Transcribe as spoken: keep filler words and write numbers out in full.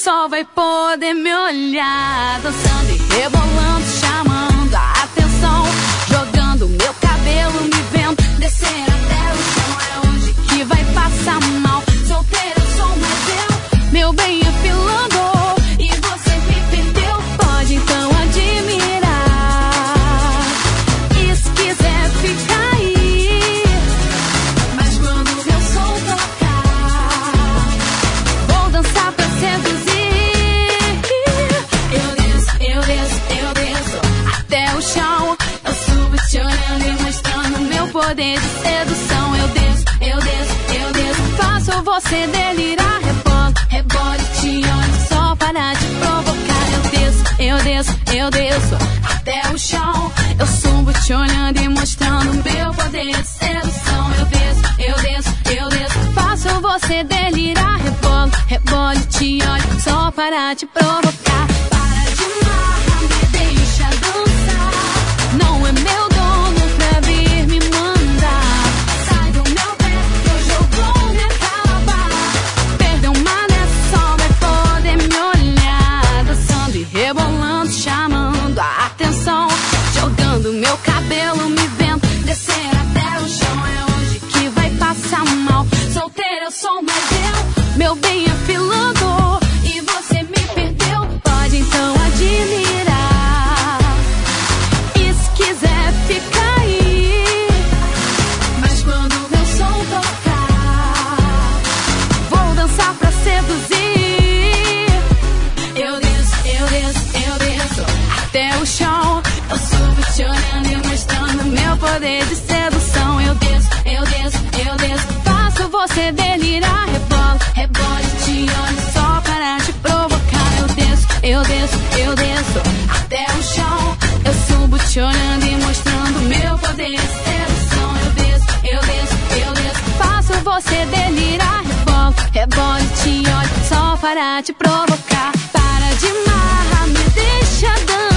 só vai poder me olhar. Dançando e rebolando, chamando a atenção, jogando meu cabelo, me vendo descer até o chão. É hoje que vai passar mal. Solteira eu sou, mas eu, meu bem, afilando, e você me perdeu. Pode então admirar, e se quiser ficar aí, mas quando meu som tocar, vou dançar pra seduzir. Eu desço, eu desço, eu desço até o chão. Eu subo te olhando e mostrando meu poder de sedução. Eu desço, eu desço, eu desço, faço você delirar. Rebolo, rebolo, te olho só para te provocar. Eu desço, eu desço, eu desço até o chão. Eu subo te olhando e mostrando meu poder de sedução. Eu desço, eu desço, eu desço, faço você delirar. Rebolo, rebolo, te olho só para te provocar. Para de marra, me deixa dançar. Não é meu dono pra vir me mandar. Sai do meu pé, que hoje eu vou me acabar. Perdeu uma dessa, só vai poder me olhar. Dançando e rebolando, chamando a atenção, jogando meu cabelo, me vendo descer até o chão. É hoje que vai passar mal. Solteira eu sou, mas eu, meu bem, afilando, e você me perdeu. Pode então admirar, e se quiser ficar aí, mas quando meu som tocar, vou dançar pra seduzir. Eu desço, eu desço, eu desço até o chão. Eu subo te olhando e mostrando meu poder de sedução. Eu desço, eu desço, eu desço, faço você delirar. Rebolo, rebolo, te olho só para te provocar. Eu desço, eu desço, eu desço até o chão. Eu subo te olhando e mostrando meu poder de sedução. Eu desço, eu desço, eu desço, faço você delirar. Rebolo, rebolo, te olho só para te provocar. Para de marra, me deixa dançar.